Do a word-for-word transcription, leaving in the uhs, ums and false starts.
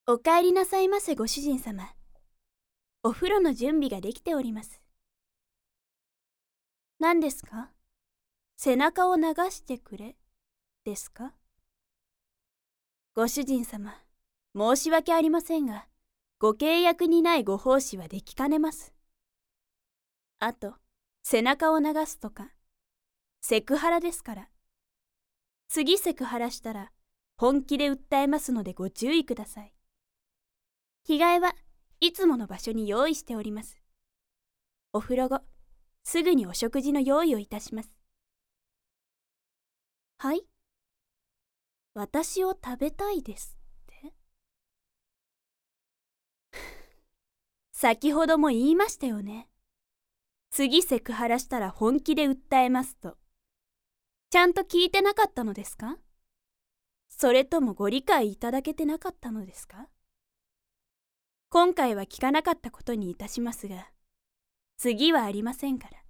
お帰りなさいませご主人様。お風呂の準備ができております。何ですか？背中を流してくれ、ですか？ご主人様、申し訳ありませんが、ご契約にないご奉仕はできかねます。あと、背中を流すとか、セクハラですから。次セクハラしたら、本気で訴えますのでご注意ください。着替えはいつもの場所に用意しております。お風呂後、すぐにお食事の用意をいたします。はい？私を食べたいですって？先ほども言いましたよね。次セクハラしたら本気で訴えますと。ちゃんと聞いてなかったのですか？それともご理解いただけてなかったのですか？今回は聞かなかったことにいたしますが、次はありませんから。